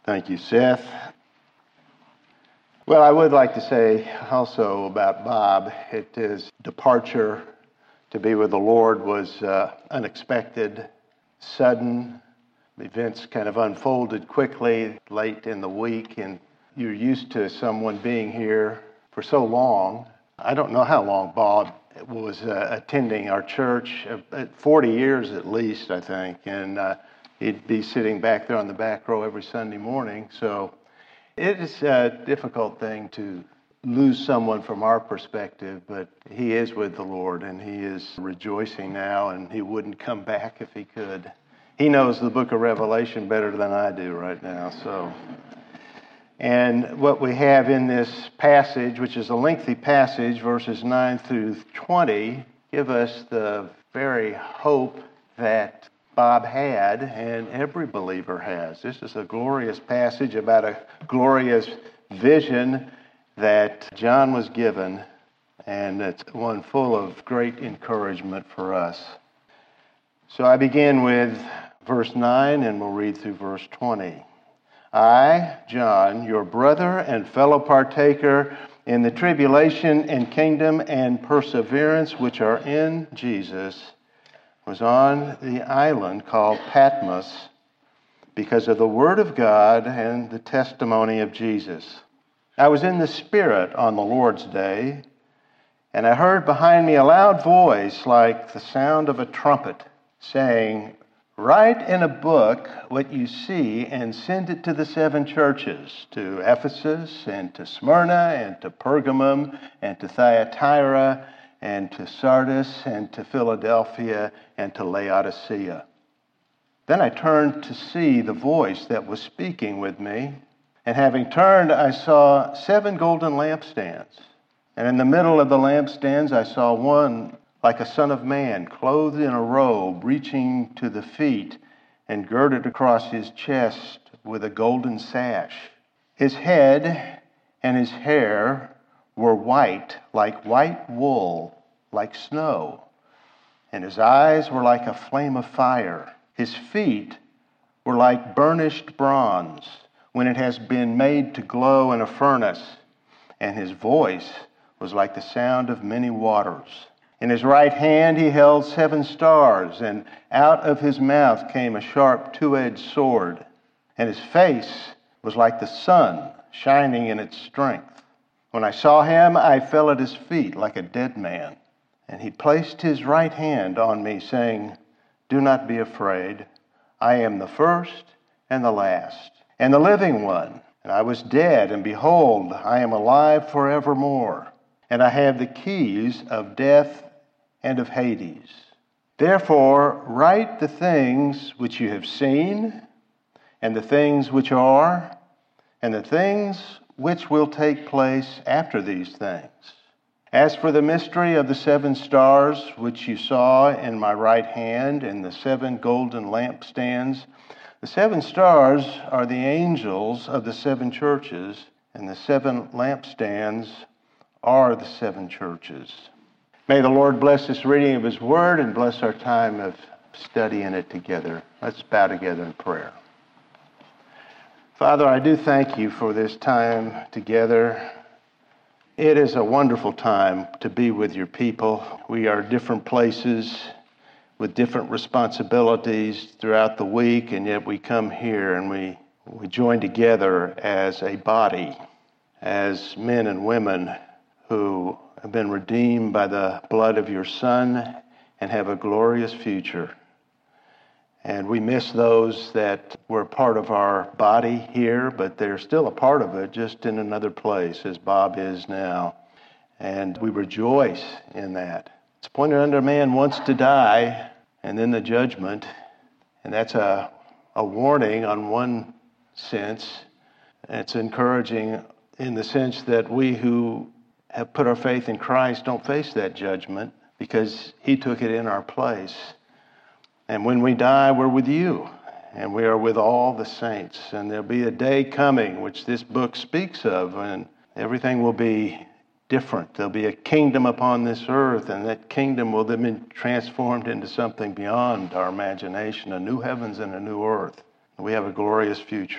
Thank you, Seth. Well, I would like to say also about Bob, his departure to be with the Lord was unexpected, sudden. Events kind of unfolded quickly late in the week, and you're used to someone being here for so long. I don't know how long Bob was attending our church, 40 years at least, I think, and he'd be sitting back there on the back row every Sunday morning. So it is a difficult thing to lose someone from our perspective, but he is with the Lord, and he is rejoicing now, and he wouldn't come back if he could. He knows the book of Revelation better than I do right now. And what we have in this passage, which is a lengthy passage, verses 9 through 20, give us the very hope that Bob had and every believer has. This is a glorious passage about a glorious vision that John was given, and it's one full of great encouragement for us. So I begin with verse 9, and we'll read through verse 20. I, John, your brother and fellow partaker in the tribulation and kingdom and perseverance which are in Jesus, was on the island called Patmos because of the word of God and the testimony of Jesus. I was in the Spirit on the Lord's day, and I heard behind me a loud voice like the sound of a trumpet, saying, "Write in a book what you see and send it to the 7 churches, to Ephesus and to Smyrna and to Pergamum and to Thyatira and to Sardis and to Philadelphia and to Laodicea." Then I turned to see the voice that was speaking with me, and having turned, I saw 7 golden lampstands. And in the middle of the lampstands I saw one like a son of man, clothed in a robe reaching to the feet and girded across his chest with a golden sash. His head and his hair were white, like white wool, like snow, and his eyes were like a flame of fire. His feet were like burnished bronze when it has been made to glow in a furnace, and his voice was like the sound of many waters. In his right hand he held 7 stars, and out of his mouth came a sharp 2-edged sword, and his face was like the sun shining in its strength. When I saw him, I fell at his feet like a dead man, and he placed his right hand on me, saying, "Do not be afraid. I am the first and the last, and the living one. And I was dead, and behold, I am alive forevermore, and I have the keys of death and of Hades. Therefore, write the things which you have seen, and the things which are, and the things which will take place after these things. As for the mystery of the 7 stars which you saw in my right hand and the 7 golden lampstands, the 7 stars are the angels of the 7 churches, and the 7 lampstands are the 7 churches." May the Lord bless this reading of His Word and bless our time of studying it together. Let's bow together in prayer. Father, I do thank You for this time together. It is a wonderful time to be with Your people. We are different places with different responsibilities throughout the week, and yet we come here and we join together as a body, as men and women who have been redeemed by the blood of Your Son and have a glorious future. And we miss those that were part of our body here, but they're still a part of it, just in another place, as Bob is now. And we rejoice in that. It's appointed unto man once to die, and then the judgment. And that's a warning on one sense. It's encouraging in the sense that we who have put our faith in Christ don't face that judgment because He took it in our place. And when we die, we're with You, and we are with all the saints. And there'll be a day coming, which this book speaks of, and everything will be different. There'll be a kingdom upon this earth, and that kingdom will then be transformed into something beyond our imagination, a new heavens and a new earth. We have a glorious future.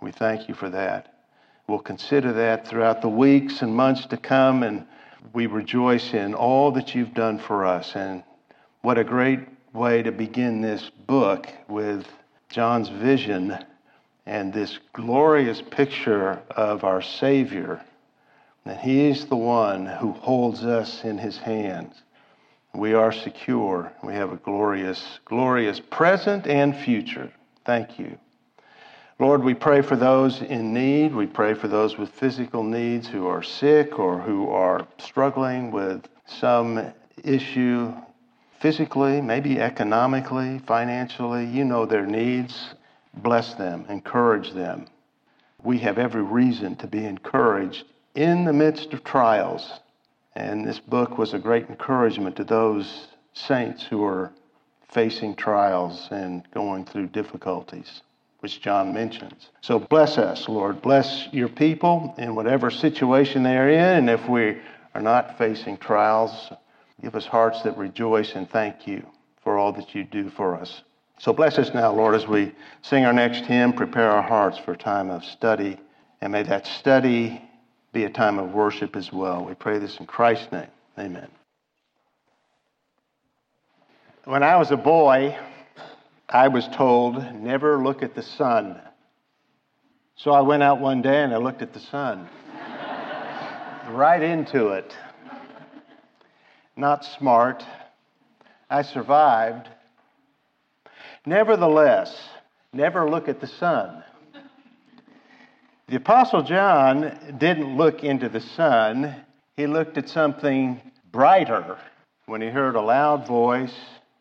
We thank you for that. We'll consider that throughout the weeks and months to come, and we rejoice in all that you've done for us. And what a great way to begin this book with John's vision and this glorious picture of our Savior. That He's the one who holds us in His hands. We are secure. We have a glorious, glorious present and future. Thank you. Lord, we pray for those in need. We pray for those with physical needs who are sick or who are struggling with some issue physically, maybe economically, financially. You know their needs. Bless them. Encourage them. We have every reason to be encouraged in the midst of trials. And this book was a great encouragement to those saints who are facing trials and going through difficulties, which John mentions. So bless us, Lord. Bless your people in whatever situation they are in. And if we are not facing trials, give us hearts that rejoice and thank you for all that you do for us. So bless us now, Lord, as we sing our next hymn. Prepare our hearts for a time of study. And may that study be a time of worship as well. We pray this in Christ's name. Amen. When I was a boy, I was told, never look at the sun. So I went out one day and I looked at the sun. Right into it. Not smart. I survived. Nevertheless, never look at the sun. The Apostle John didn't look into the sun. He looked at something brighter when he heard a loud voice,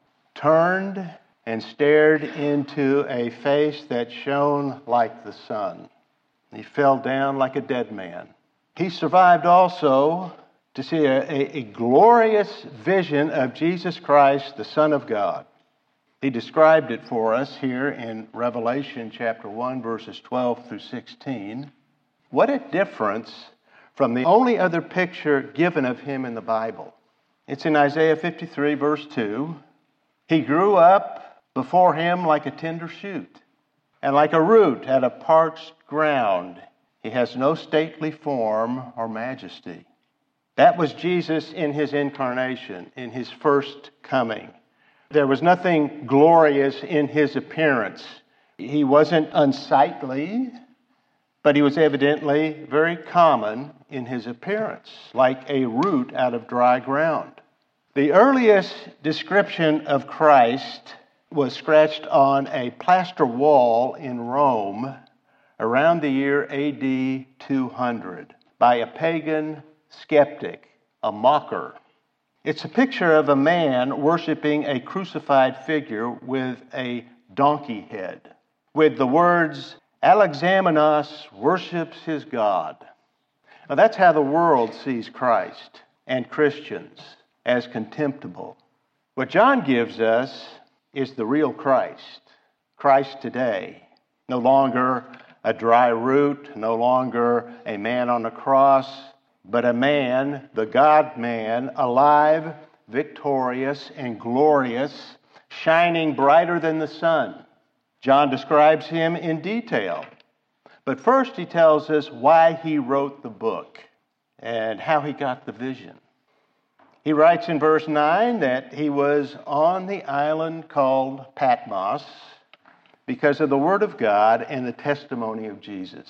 turned, and stared into a face that shone like the sun. He fell down like a dead man. He survived also to see a glorious vision of Jesus Christ, the Son of God. He described it for us here in Revelation chapter 1, verses 12 through 16. What a difference from the only other picture given of him in the Bible. It's in Isaiah 53, verse 2. He grew up before him like a tender shoot, and like a root out of parched ground. He has no stately form or majesty. That was Jesus in his incarnation, in his first coming. There was nothing glorious in his appearance. He wasn't unsightly, but he was evidently very common in his appearance, like a root out of dry ground. The earliest description of Christ was scratched on a plaster wall in Rome around the year AD 200 by a pagan skeptic, a mocker. It's a picture of a man worshiping a crucified figure with a donkey head, with the words, Alexamenos worships his God. Now that's how the world sees Christ and Christians, as contemptible. What John gives us is the real Christ, Christ today. No longer a dry root, no longer a man on a cross, but a man, the God-man, alive, victorious, and glorious, shining brighter than the sun. John describes him in detail. But first he tells us why he wrote the book and how he got the vision. He writes in verse 9 that he was on the island called Patmos because of the Word of God and the testimony of Jesus.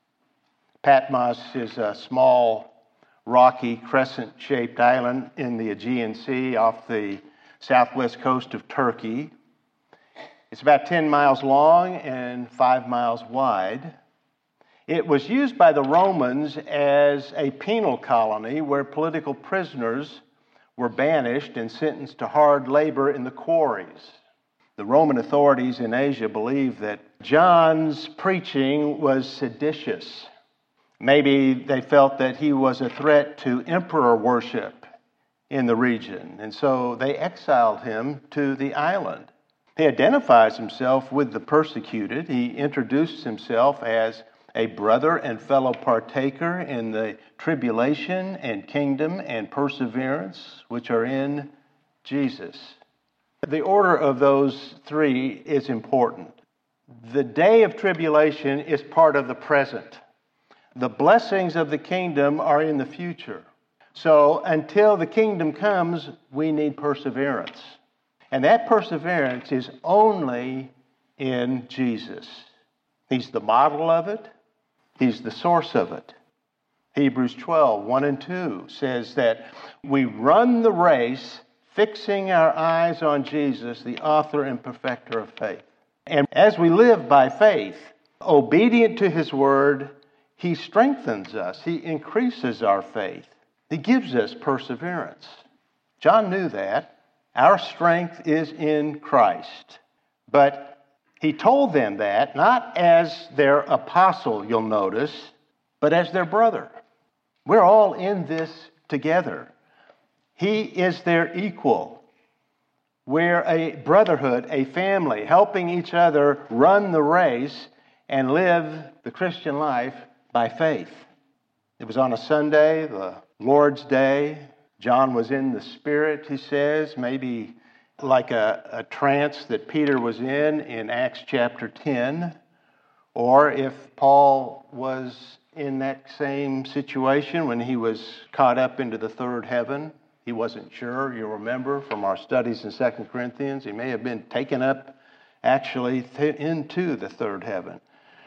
Patmos is a small, rocky, crescent-shaped island in the Aegean Sea off the southwest coast of Turkey. It's about 10 miles long and 5 miles wide. It was used by the Romans as a penal colony where political prisoners were banished and sentenced to hard labor in the quarries. The Roman authorities in Asia believed that John's preaching was seditious. Maybe they felt that he was a threat to emperor worship in the region, and so they exiled him to the island. He identifies himself with the persecuted. He introduced himself as a brother and fellow partaker in the tribulation and kingdom and perseverance which are in Jesus. The order of those three is important. The day of tribulation is part of the present. The blessings of the kingdom are in the future. So until the kingdom comes, we need perseverance. And that perseverance is only in Jesus. He's the model of it. He's the source of it. Hebrews 12, 1 and 2 says that we run the race fixing our eyes on Jesus, the author and perfecter of faith. And as we live by faith, obedient to His word, He strengthens us. He increases our faith. He gives us perseverance. John knew that. Our strength is in Christ. But he told them that not as their apostle, you'll notice, but as their brother. We're all in this together. He is their equal. We're a brotherhood, a family, helping each other run the race and live the Christian life by faith. It was on a Sunday, the Lord's Day. John was in the Spirit, he says, maybe like a trance that Peter was in Acts chapter 10. Or if Paul was in that same situation when he was caught up into the third heaven. He wasn't sure, you remember from our studies in 2 Corinthians. He may have been taken up actually into the third heaven.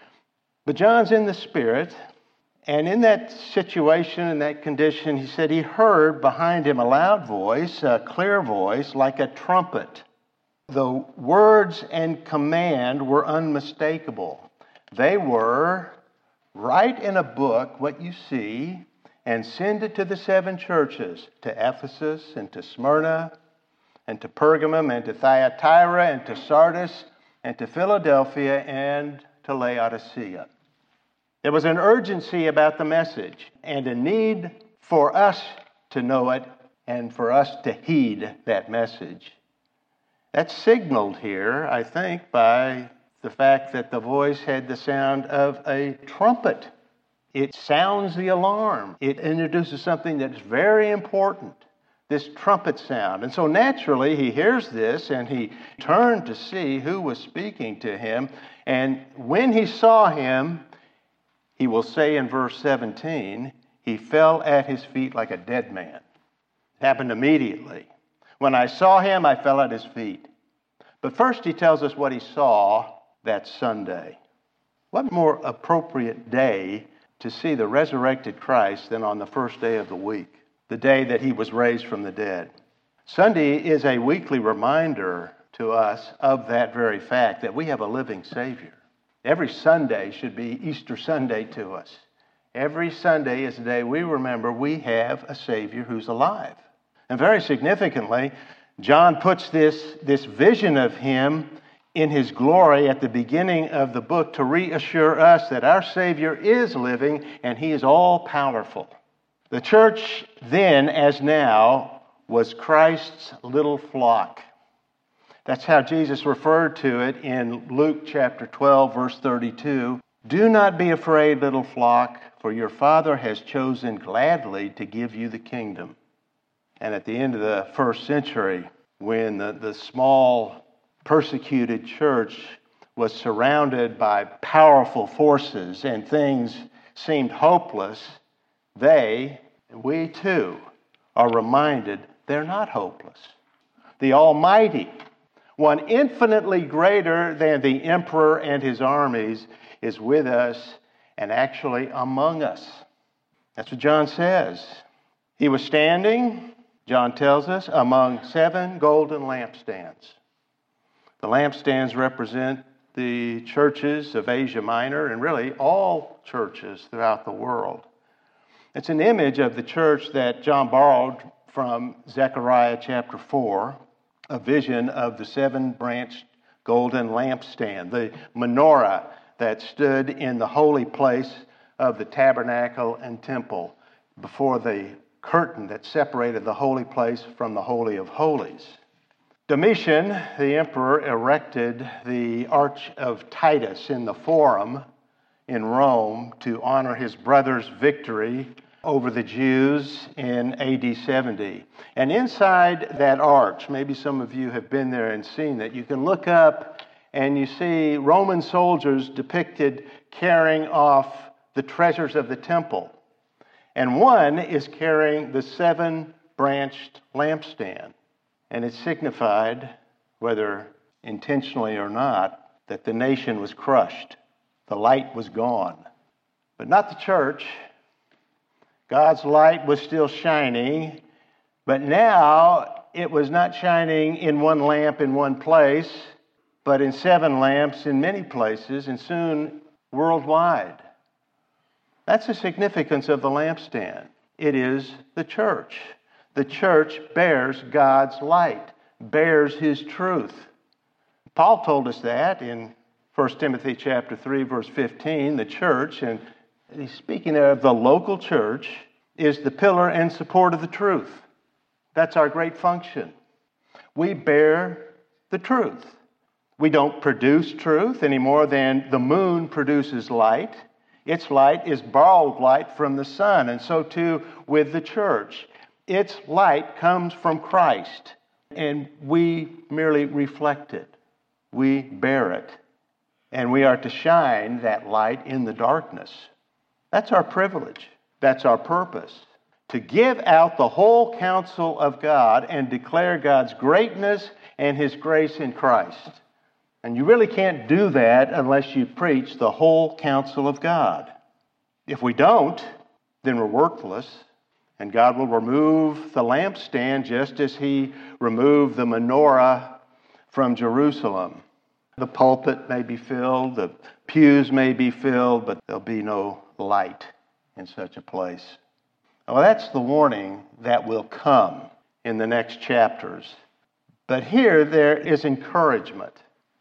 But John's in the Spirit, and in that situation, in that condition, he said he heard behind him a loud voice, a clear voice, like a trumpet. The words and command were unmistakable. They were, write in a book what you see and send it to the 7 churches, to Ephesus and to Smyrna and to Pergamum and to Thyatira and to Sardis and to Philadelphia and to Laodicea. There was an urgency about the message and a need for us to know it and for us to heed that message. That's signaled here, I think, by the fact that the voice had the sound of a trumpet. It sounds the alarm. It introduces something that's very important, this trumpet sound. And so naturally he hears this and he turned to see who was speaking to him. And when he saw him, he will say in verse 17, he fell at his feet like a dead man. It happened immediately. When I saw him, I fell at his feet. But first he tells us what he saw that Sunday. What more appropriate day to see the resurrected Christ than on the first day of the week, the day that he was raised from the dead? Sunday is a weekly reminder to us of that very fact, that we have a living Savior. Every Sunday should be Easter Sunday to us. Every Sunday is a day we remember we have a Savior who's alive. And very significantly, John puts this vision of him in his glory at the beginning of the book to reassure us that our Savior is living and he is all powerful. The church then, as now, was Christ's little flock. That's how Jesus referred to it in Luke chapter 12, verse 32. Do not be afraid, little flock, for your Father has chosen gladly to give you the kingdom. And at the end of the first century, when the small persecuted church was surrounded by powerful forces and things seemed hopeless, we too, are reminded they're not hopeless. The Almighty, one infinitely greater than the emperor and his armies, is with us and actually among us. That's what John says. He was standing, John tells us, among 7 golden lampstands. The lampstands represent the churches of Asia Minor and really all churches throughout the world. It's an image of the church that John borrowed from Zechariah chapter 4, a vision of the 7-branched golden lampstand, the menorah that stood in the holy place of the tabernacle and temple before the curtain that separated the holy place from the Holy of Holies. Domitian, the emperor, erected the Arch of Titus in the Forum in Rome to honor his brother's victory over the Jews in AD 70. And inside that arch, maybe some of you have been there and seen that, you can look up and you see Roman soldiers depicted carrying off the treasures of the temple. And one is carrying the 7-branched lampstand. And it signified, whether intentionally or not, that the nation was crushed. The light was gone. But not the church. God's light was still shining, but now it was not shining in one lamp in one place, but in 7 lamps in many places, and soon worldwide. That's the significance of the lampstand. It is the church. The church bears God's light, bears His truth. Paul told us that in 1 Timothy chapter 3, verse 15, the church, and he's speaking of the local church, is the pillar and support of the truth. That's our great function. We bear the truth. We don't produce truth any more than the moon produces light. Its light is borrowed light from the sun, and so too with the church. Its light comes from Christ, and we merely reflect it. We bear it, and we are to shine that light in the darkness. That's our privilege. That's our purpose. To give out the whole counsel of God and declare God's greatness and His grace in Christ. And you really can't do that unless you preach the whole counsel of God. If we don't, then we're worthless, and God will remove the lampstand just as He removed the menorah from Jerusalem. The pulpit may be filled, the pews may be filled, but there'll be no light in such a place. Well, that's the warning that will come in the next chapters. But here there is encouragement.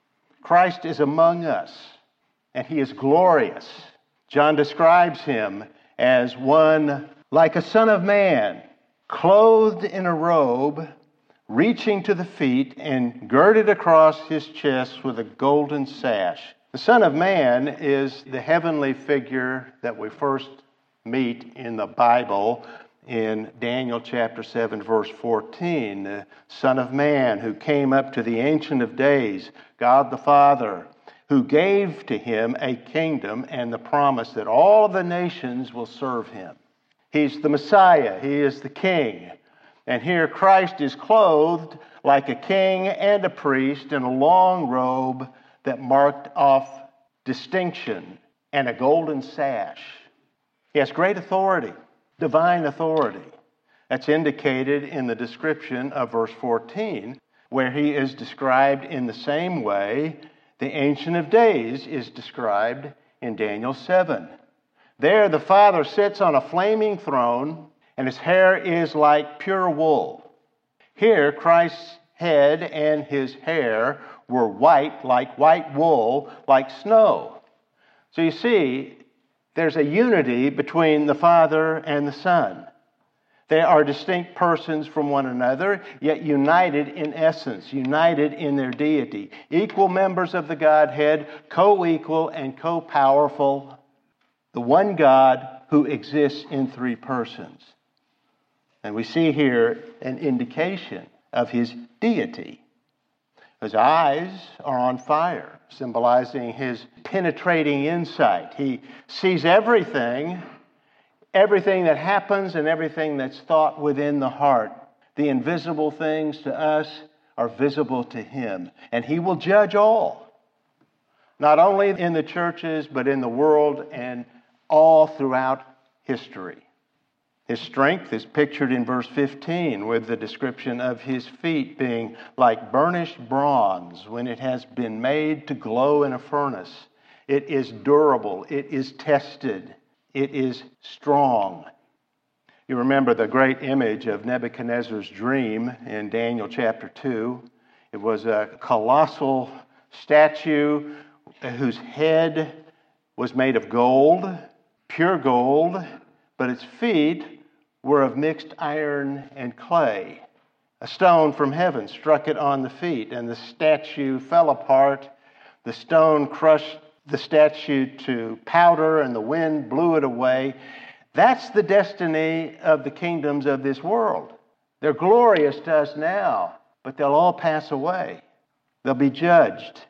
Christ is among us, and He is glorious. John describes Him as one like a son of man, clothed in a robe, reaching to the feet and girded across His chest with a golden sash. The Son of Man is the heavenly figure that we first meet in the Bible in Daniel chapter 7, verse 14. The Son of Man who came up to the Ancient of Days, God the Father, who gave to Him a kingdom and the promise that all the nations will serve Him. He's the Messiah. He is the King. And here Christ is clothed like a king and a priest in a long robe that marked off distinction and a golden sash. He has great authority, divine authority. That's indicated in the description of verse 14, where He is described in the same way the Ancient of Days is described in Daniel 7. There the Father sits on a flaming throne, and His hair is like pure wool. Here, Christ's head and His hair were white like white wool, like snow. So you see, there's a unity between the Father and the Son. They are distinct persons from one another, yet united in essence, united in their deity. Equal members of the Godhead, co-equal and co-powerful. The one God who exists in 3 persons. And we see here an indication of His deity. His eyes are on fire, symbolizing His penetrating insight. He sees everything that happens and everything that's thought within the heart. The invisible things to us are visible to Him. And He will judge all. Not only in the churches, but in the world and all throughout history. His strength is pictured in verse 15 with the description of His feet being like burnished bronze when it has been made to glow in a furnace. It is durable. It is tested. It is strong. You remember the great image of Nebuchadnezzar's dream in Daniel chapter 2. It was a colossal statue whose head was made of gold, pure gold, but its feet were of mixed iron and clay. A stone from heaven struck it on the feet, and the statue fell apart. The stone crushed the statue to powder, and the wind blew it away. That's the destiny of the kingdoms of this world. They're glorious to us now, but they'll all pass away. They'll be judged.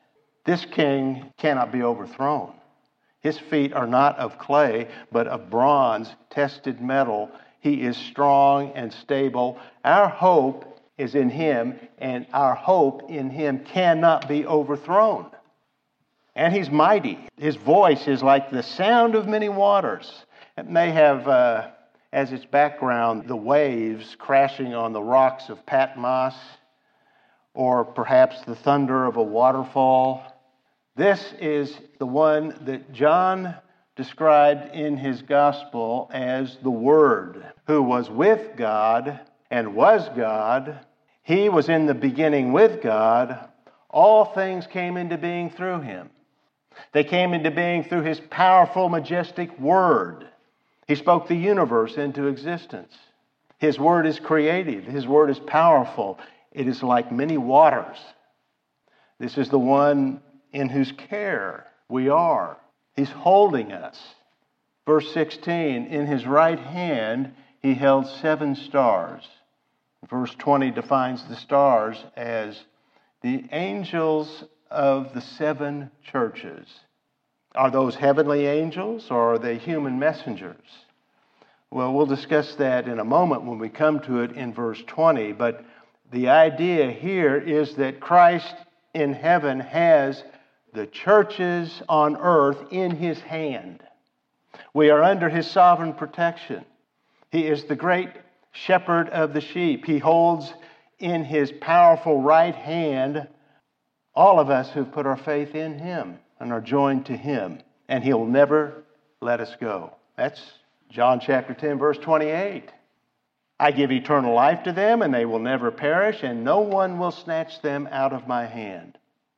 This king cannot be overthrown. His feet are not of clay, but of bronze, tested metal. He is strong and stable. Our hope is in him, and our hope in him cannot be overthrown. And he's mighty. His voice is like the sound of many waters. It may have as its background the waves crashing on the rocks of Patmos, or perhaps the thunder of a waterfall. This is the one that John described in his gospel as the Word, who was with God and was God. He was in the beginning with God. All things came into being through him. They came into being through his powerful, majestic Word. He spoke the universe into existence. His Word is creative. His Word is powerful. It is like many waters. This is the one in whose care we are. He's holding us. Verse 16, in his right hand he held 7 stars. Verse 20 defines the stars as the angels of the 7 churches. Are those heavenly angels or are they human messengers? Well, we'll discuss that in a moment when we come to it in verse 20, but the idea here is that Christ in heaven has the churches on earth in his hand. We are under his sovereign protection. He is the great shepherd of the sheep. He holds in his powerful right hand all of us who've put our faith in him and are joined to him, and he'll never let us go. That's John chapter 10, verse 28. I give eternal life to them, and they will never perish, and no one will snatch them out of my hand.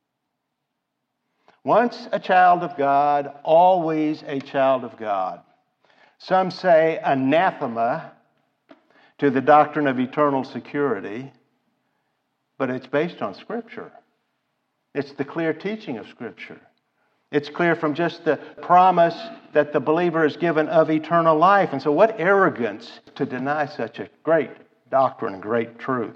Once a child of God, always a child of God. Some say anathema to the doctrine of eternal security, but it's based on Scripture. It's the clear teaching of Scripture. It's clear from just the promise that the believer is given of eternal life. And so what arrogance to deny such a great doctrine and great truth.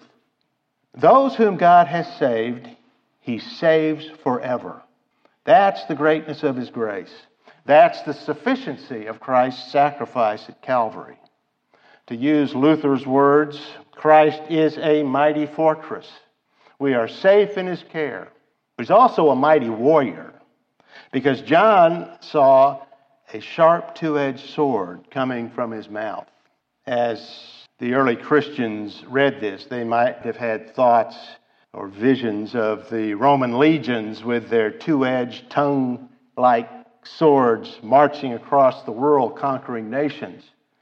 Those whom God has saved, he saves forever. That's the greatness of his grace. That's the sufficiency of Christ's sacrifice at Calvary. To use Luther's words, Christ is a mighty fortress. We are safe in his care. But he's also a mighty warrior, because John saw a sharp two-edged sword coming from his mouth. As the early Christians read this, they might have had thoughts or visions of the Roman legions with their two-edged, tongue-like swords marching across the world, conquering nations.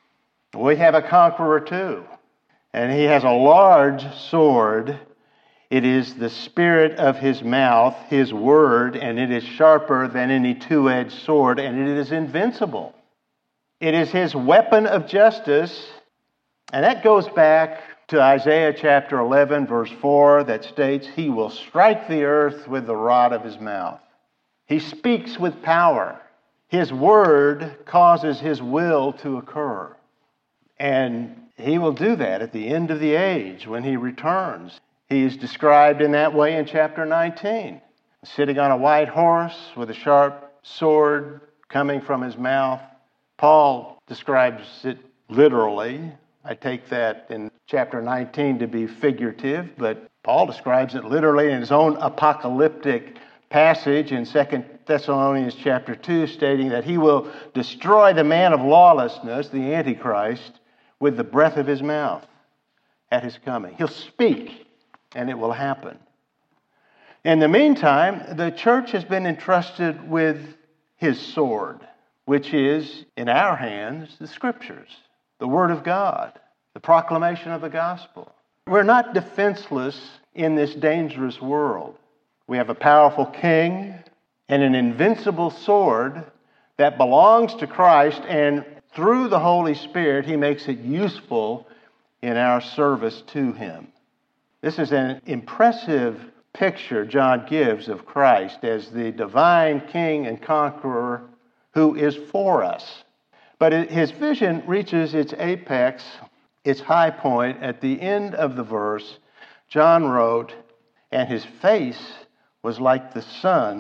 We have a conqueror too, and he has a large sword. It is the spirit of his mouth, his word, and it is sharper than any two-edged sword, and it is invincible. It is his weapon of justice, and that goes back to Isaiah chapter 11, verse 4, that states, he will strike the earth with the rod of his mouth. He speaks with power. His word causes his will to occur. And he will do that at the end of the age when he returns. He is described in that way in chapter 19, sitting on a white horse with a sharp sword coming from his mouth. Paul describes it literally. I take that in chapter 19 to be figurative, but Paul describes it literally in his own apocalyptic passage in 2 Thessalonians chapter 2, stating that he will destroy the man of lawlessness, the Antichrist, with the breath of his mouth at his coming. He'll speak, and it will happen. In the meantime, the church has been entrusted with his sword, which is, in our hands, the Scriptures, the Word of God, the proclamation of the gospel. We're not defenseless in this dangerous world. We have a powerful king and an invincible sword that belongs to Christ, and through the Holy Spirit, he makes it useful in our service to him. This is an impressive picture John gives of Christ as the divine king and conqueror who is for us. But his vision reaches its apex, its high point, at the end of the verse. John wrote, and his face was like the sun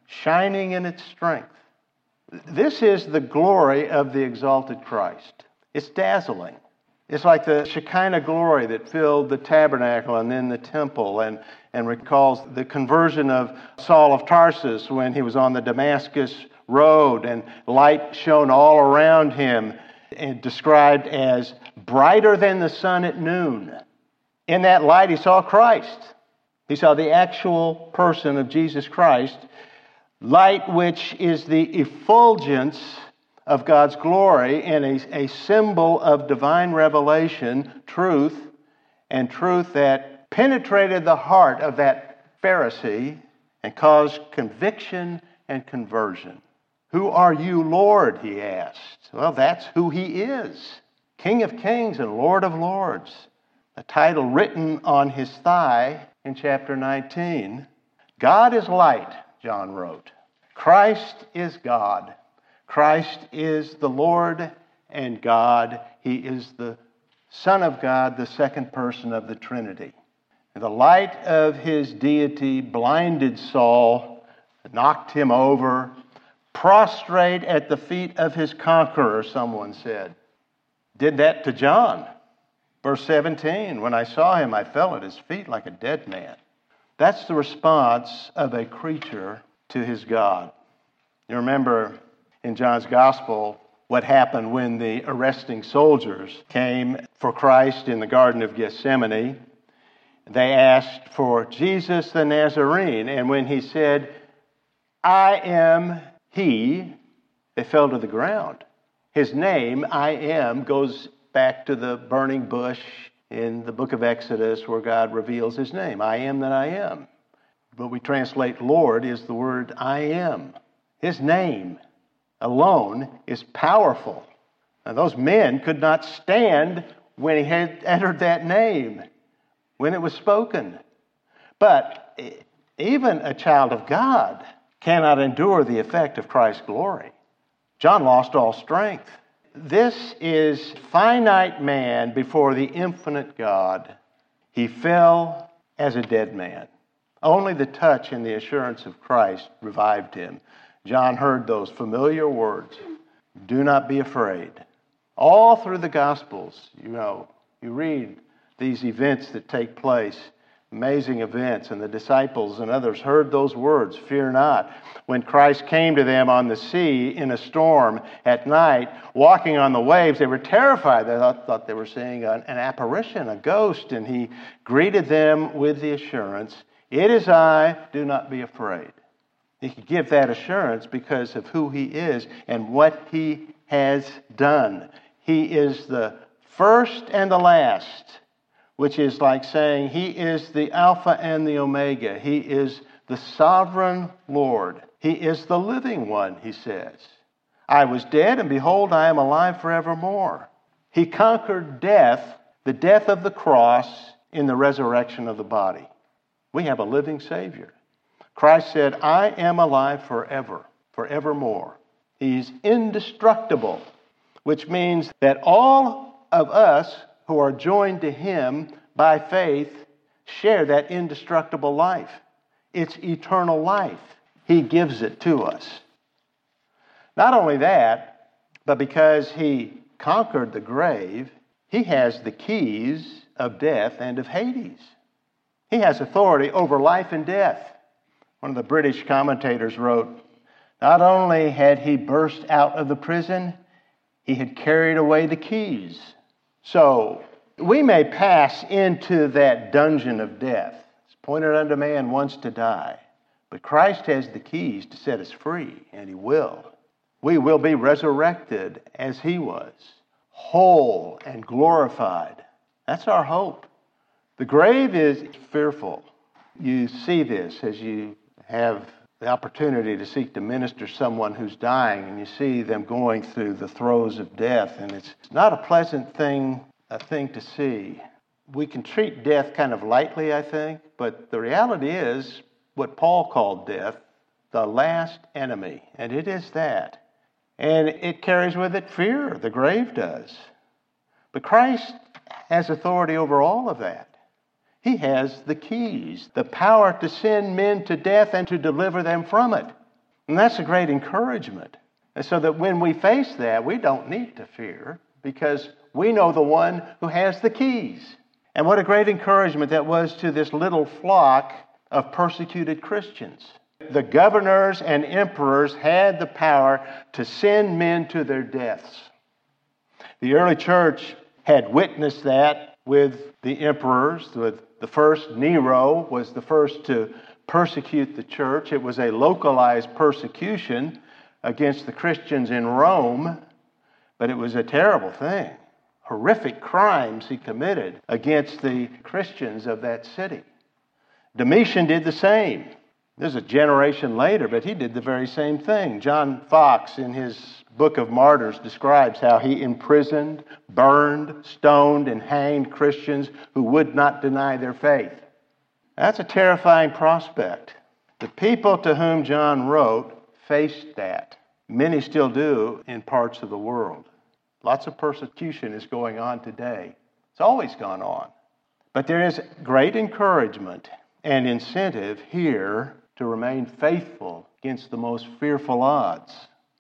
shining in its strength. This is the glory of the exalted Christ. It's dazzling. It's like the Shekinah glory that filled the tabernacle and then the temple, and recalls the conversion of Saul of Tarsus when he was on the Damascus road and light shone all around him, and described as brighter than the sun at noon. In that light he saw Christ. He saw the actual person of Jesus Christ, light which is the effulgence of God's glory and a symbol of divine revelation, truth, and truth that penetrated the heart of that Pharisee and caused conviction and conversion. Who are you, Lord? He asked. Well, that's who he is. King of kings and Lord of lords. A title written on his thigh in chapter 19. God is light, John wrote. Christ is God. Christ is the Lord and God. He is the Son of God, the second person of the Trinity. And the light of his deity blinded Saul, knocked him over, prostrate at the feet of his conqueror, someone said. Did that to John. Verse 17, when I saw him, I fell at his feet like a dead man. That's the response of a creature to his God. You remember in John's Gospel what happened when the arresting soldiers came for Christ in the Garden of Gethsemane. They asked for Jesus the Nazarene, and when he said, I am he, they fell to the ground. His name, I am, goes back to the burning bush in the book of Exodus where God reveals his name. I am that I am. But we translate Lord is the word I am. His name alone is powerful. Now, those men could not stand when he had uttered that name, when it was spoken. But even a child of God cannot endure the effect of Christ's glory. John lost all strength. This is finite man before the infinite God. He fell as a dead man. Only the touch and the assurance of Christ revived him. John heard those familiar words, do not be afraid. All through the Gospels, you read these events that take place, amazing events, and the disciples and others heard those words, fear not. When Christ came to them on the sea in a storm at night, walking on the waves, they were terrified. They thought they were seeing an apparition, a ghost, and he greeted them with the assurance, it is I, do not be afraid. He could give that assurance because of who he is and what he has done. He is the first and the last, which is like saying he is the Alpha and the Omega. He is the sovereign Lord. He is the living one, he says. I was dead, and behold, I am alive forevermore. He conquered death, the death of the cross, in the resurrection of the body. We have a living Savior. Christ said, I am alive forever, forevermore. He's indestructible, which means that all of us who are joined to him by faith share that indestructible life. It's eternal life. He gives it to us. Not only that, but because he conquered the grave, he has the keys of death and of Hades. He has authority over life and death. One of the British commentators wrote, not only had he burst out of the prison, he had carried away the keys. So we may pass into that dungeon of death. It's appointed unto man once to die. But Christ has the keys to set us free, and he will. We will be resurrected as he was, whole and glorified. That's our hope. The grave is fearful. You see this as you have the opportunity to seek to minister to someone who's dying, and you see them going through the throes of death, and it's not a pleasant thing, to see. We can treat death kind of lightly, I think, but the reality is what Paul called death, the last enemy, and it is that. And it carries with it fear, the grave does. But Christ has authority over all of that. He has the keys, the power to send men to death and to deliver them from it. And that's a great encouragement. And so that when we face that, we don't need to fear because we know the one who has the keys. And what a great encouragement that was to this little flock of persecuted Christians. The governors and emperors had the power to send men to their deaths. The early church had witnessed that with the emperors. With the first, Nero was the first to persecute the church. It was a localized persecution against the Christians in Rome, but it was a terrible thing. Horrific crimes he committed against the Christians of that city. Domitian did the same. This is a generation later, but he did the very same thing. John Fox, in his Book of Martyrs, describes how he imprisoned, burned, stoned, and hanged Christians who would not deny their faith. That's a terrifying prospect. The people to whom John wrote faced that. Many still do in parts of the world. Lots of persecution is going on today. It's always gone on. But there is great encouragement and incentive here to remain faithful against the most fearful odds.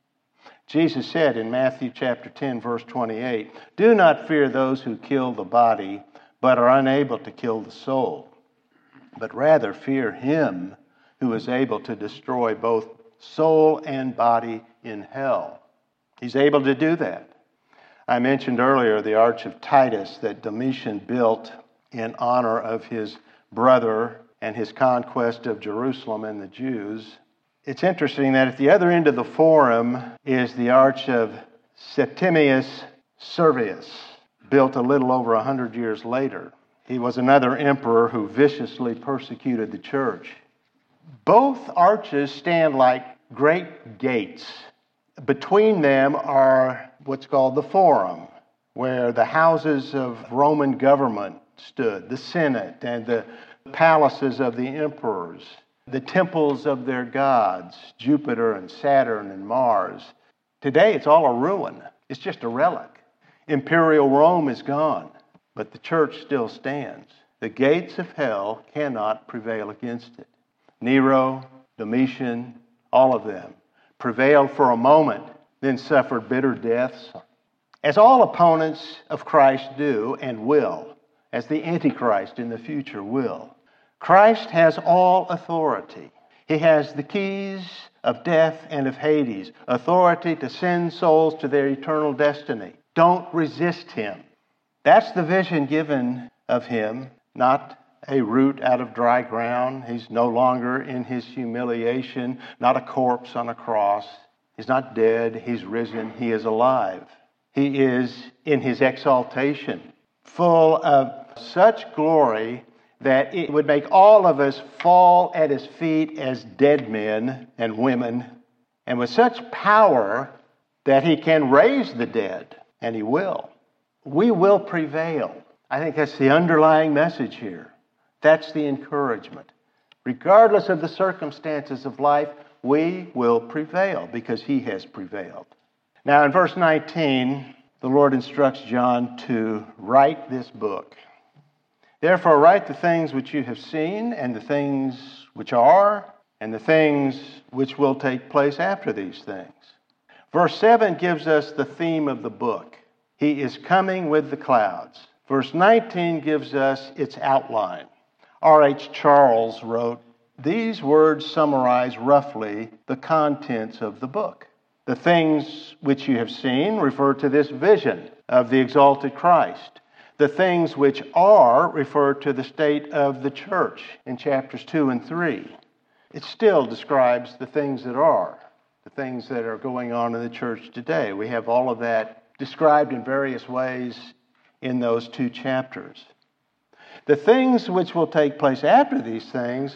Jesus said in Matthew chapter 10, verse 28, "Do not fear those who kill the body, but are unable to kill the soul, but rather fear him who is able to destroy both soul and body in hell." He's able to do that. I mentioned earlier the Arch of Titus that Domitian built in honor of his brother and his conquest of Jerusalem and the Jews. It's interesting that at the other end of the forum is the Arch of Septimius Severus, built a little over 100 years later. He was another emperor who viciously persecuted the church. Both arches stand like great gates. Between them are what's called the Forum, where the houses of Roman government stood, the Senate and the palaces of the emperors, the temples of their gods, Jupiter and Saturn and Mars. Today it's all a ruin. It's just a relic. Imperial Rome is gone, but the church still stands. The gates of hell cannot prevail against it. Nero, Domitian, all of them prevailed for a moment, then suffered bitter deaths, as all opponents of Christ do and will, as the Antichrist in the future will. Christ has all authority. He has the keys of death and of Hades, authority to send souls to their eternal destiny. Don't resist him. That's the vision given of him, not a root out of dry ground. He's no longer in his humiliation, not a corpse on a cross. He's not dead, he's risen, he is alive. He is in his exaltation, full of such glory that it would make all of us fall at his feet as dead men and women, and with such power that he can raise the dead, and he will. We will prevail. I think that's the underlying message here. That's the encouragement. Regardless of the circumstances of life, we will prevail because he has prevailed. Now in verse 19, the Lord instructs John to write this book. Therefore, write the things which you have seen, and the things which are, and the things which will take place after these things. Verse 7 gives us the theme of the book. He is coming with the clouds. Verse 19 gives us its outline. R.H. Charles wrote, "These words summarize roughly the contents of the book. The things which you have seen refer to this vision of the exalted Christ. The things which are refer to the state of the church in chapters 2 and 3. It still describes the things that are going on in the church today. We have all of that described in various ways in those 2 chapters. The things which will take place after these things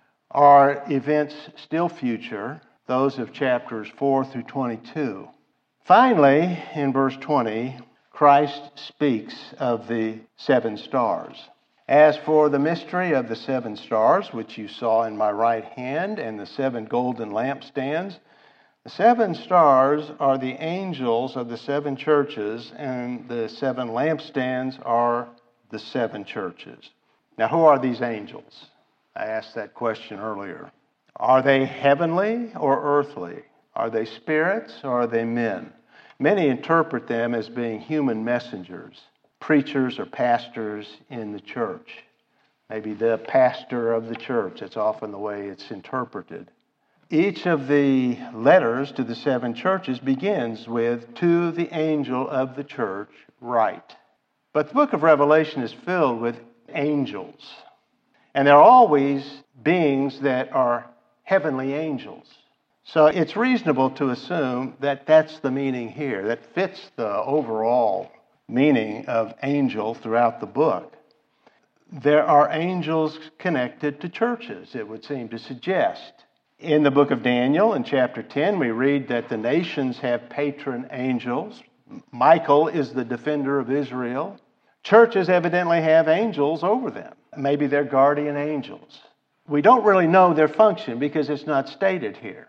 are events still future, those of chapters 4 through 22. Finally, in verse 20, Christ speaks of the 7 stars. As for the mystery of the 7 stars, which you saw in my right hand, and the 7 golden lampstands, the 7 stars are the angels of the 7 churches, and the 7 lampstands are the 7 churches. Now, who are these angels? I asked that question earlier. Are they heavenly or earthly? Are they spirits or are they men? Many interpret them as being human messengers, preachers or pastors in the church. Maybe the pastor of the church. That's often the way it's interpreted. Each of the letters to the 7 churches begins with, "To the angel of the church, write." But the book of Revelation is filled with angels. And they're always beings that are heavenly angels. So it's reasonable to assume that that's the meaning here. That fits the overall meaning of angel throughout the book. There are angels connected to churches, it would seem to suggest. In the book of Daniel, in chapter 10, we read that the nations have patron angels. Michael is the defender of Israel. Churches evidently have angels over them. Maybe they're guardian angels. We don't really know their function because it's not stated here.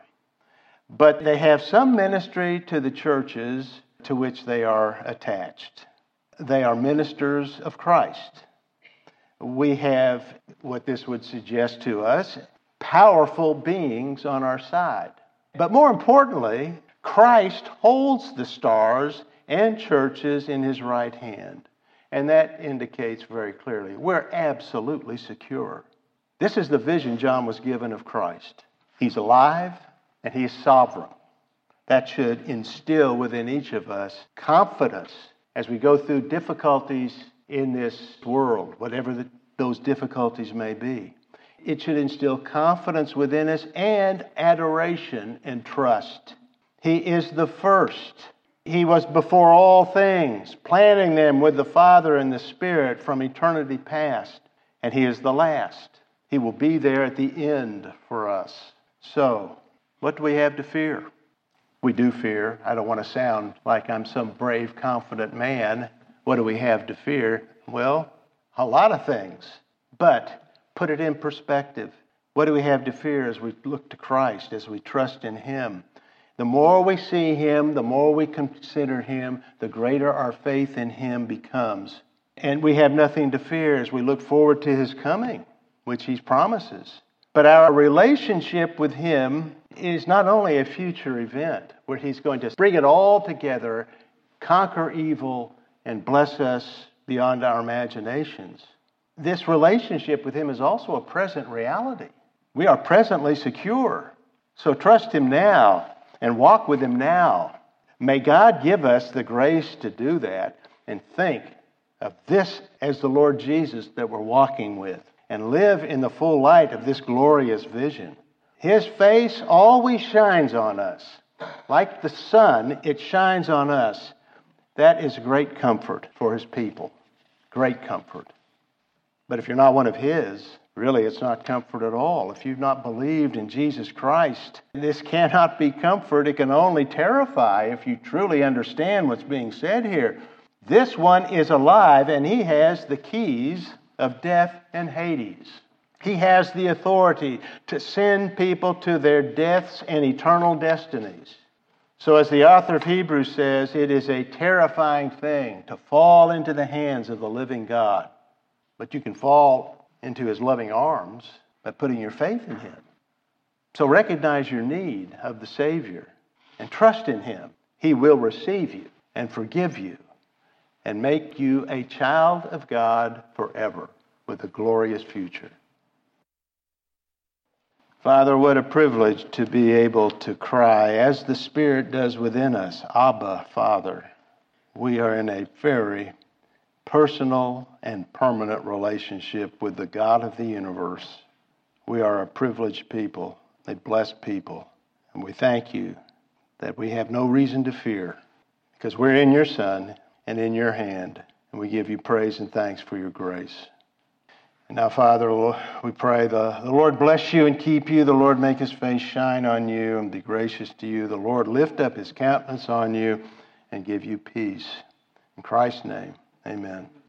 But they have some ministry to the churches to which they are attached. They are ministers of Christ. We have, what this would suggest to us, powerful beings on our side. But more importantly, Christ holds the stars and churches in his right hand. And that indicates very clearly we're absolutely secure. This is the vision John was given of Christ. He's alive and he is sovereign. That should instill within each of us confidence as we go through difficulties in this world, whatever those difficulties may be. It should instill confidence within us and adoration and trust. He is the first. He was before all things, planting them with the Father and the Spirit from eternity past. And he is the last. He will be there at the end for us. So, what do we have to fear? We do fear. I don't want to sound like I'm some brave, confident man. What do we have to fear? Well, a lot of things. But put it in perspective. What do we have to fear as we look to Christ, as we trust in him? The more we see him, the more we consider him, the greater our faith in him becomes. And we have nothing to fear as we look forward to his coming, which he promises. But our relationship with him is not only a future event where he's going to bring it all together, conquer evil, and bless us beyond our imaginations. This relationship with him is also a present reality. We are presently secure. So trust him now and walk with him now. May God give us the grace to do that and think of this as the Lord Jesus that we're walking with and live in the full light of this glorious vision. His face always shines on us. Like the sun, it shines on us. That is great comfort for his people. Great comfort. But if you're not one of his, really it's not comfort at all. If you've not believed in Jesus Christ, this cannot be comfort. It can only terrify if you truly understand what's being said here. This one is alive and he has the keys of death and Hades. He has the authority to send people to their deaths and eternal destinies. So as the author of Hebrews says, it is a terrifying thing to fall into the hands of the living God. But you can fall into his loving arms by putting your faith in him. So recognize your need of the Savior and trust in him. He will receive you and forgive you and make you a child of God forever with a glorious future. Father, what a privilege to be able to cry, as the Spirit does within us, Abba, Father. We are in a very personal and permanent relationship with the God of the universe. We are a privileged people, a blessed people, and we thank you that we have no reason to fear because we're in your Son and in your hand, and we give you praise and thanks for your grace. And now, Father, we pray the Lord bless you and keep you. The Lord make his face shine on you and be gracious to you. The Lord lift up his countenance on you and give you peace. In Christ's name, amen.